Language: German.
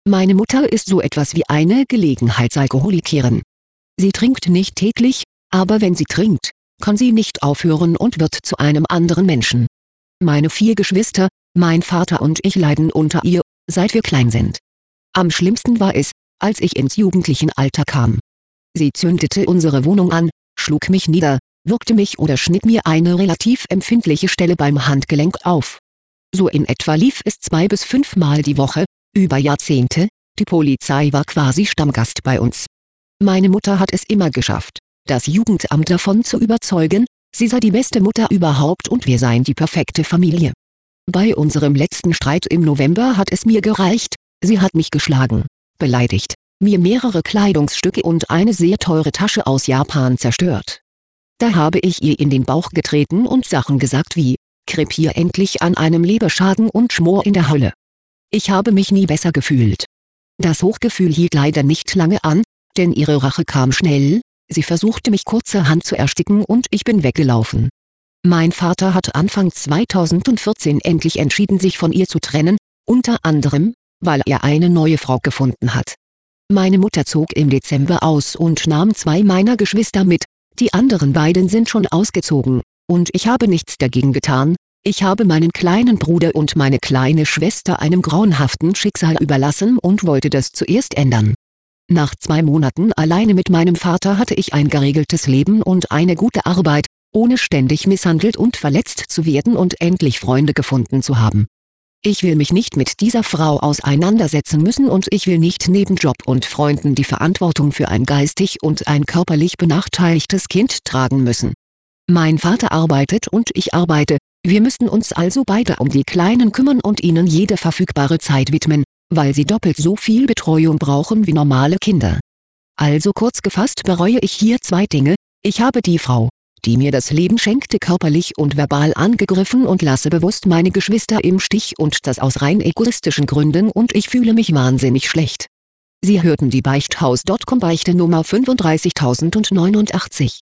Meine Mutter ist so etwas wie eine Gelegenheitsalkoholikerin. Sie trinkt nicht täglich, aber wenn sie trinkt, kann sie nicht aufhören und wird zu einem anderen Menschen. Meine 4 Geschwister, mein Vater und ich leiden unter ihr, seit wir klein sind. Am schlimmsten war es, als ich ins jugendlichen Alter kam. Sie zündete unsere Wohnung an, schlug mich nieder, würgte mich oder schnitt mir eine relativ empfindliche Stelle beim Handgelenk auf. So in etwa lief es 2 bis 5 Mal die Woche, über Jahrzehnte. Die Polizei war quasi Stammgast bei uns. Meine Mutter hat es immer geschafft, das Jugendamt davon zu überzeugen, sie sei die beste Mutter überhaupt und wir seien die perfekte Familie. Bei unserem letzten Streit im November hat es mir gereicht, sie hat mich geschlagen, beleidigt, mir mehrere Kleidungsstücke und eine sehr teure Tasche aus Japan zerstört. Da habe ich ihr in den Bauch getreten und Sachen gesagt wie: „Krepier endlich an einem Leberschaden und schmor in der Hölle." Ich habe mich nie besser gefühlt. Das Hochgefühl hielt leider nicht lange an, denn ihre Rache kam schnell, sie versuchte mich kurzerhand zu ersticken und ich bin weggelaufen. Mein Vater hat Anfang 2014 endlich entschieden, sich von ihr zu trennen, unter anderem, weil er eine neue Frau gefunden hat. Meine Mutter zog im Dezember aus und nahm 2 meiner Geschwister mit, die anderen beiden sind schon ausgezogen, und ich habe nichts dagegen getan. Ich habe meinen kleinen Bruder und meine kleine Schwester einem grauenhaften Schicksal überlassen und wollte das zuerst ändern. Nach 2 Monaten alleine mit meinem Vater hatte ich ein geregeltes Leben und eine gute Arbeit, ohne ständig misshandelt und verletzt zu werden und endlich Freunde gefunden zu haben. Ich will mich nicht mit dieser Frau auseinandersetzen müssen und ich will nicht neben Job und Freunden die Verantwortung für ein geistig und ein körperlich benachteiligtes Kind tragen müssen. Mein Vater arbeitet und ich arbeite, wir müssten uns also beide um die Kleinen kümmern und ihnen jede verfügbare Zeit widmen, weil sie doppelt so viel Betreuung brauchen wie normale Kinder. Also kurz gefasst bereue ich hier 2 Dinge: Ich habe die Frau, die mir das Leben schenkte, körperlich und verbal angegriffen und lasse bewusst meine Geschwister im Stich und das aus rein egoistischen Gründen und ich fühle mich wahnsinnig schlecht. Sie hörten die Beichthaus.com Beichte Nummer 35089.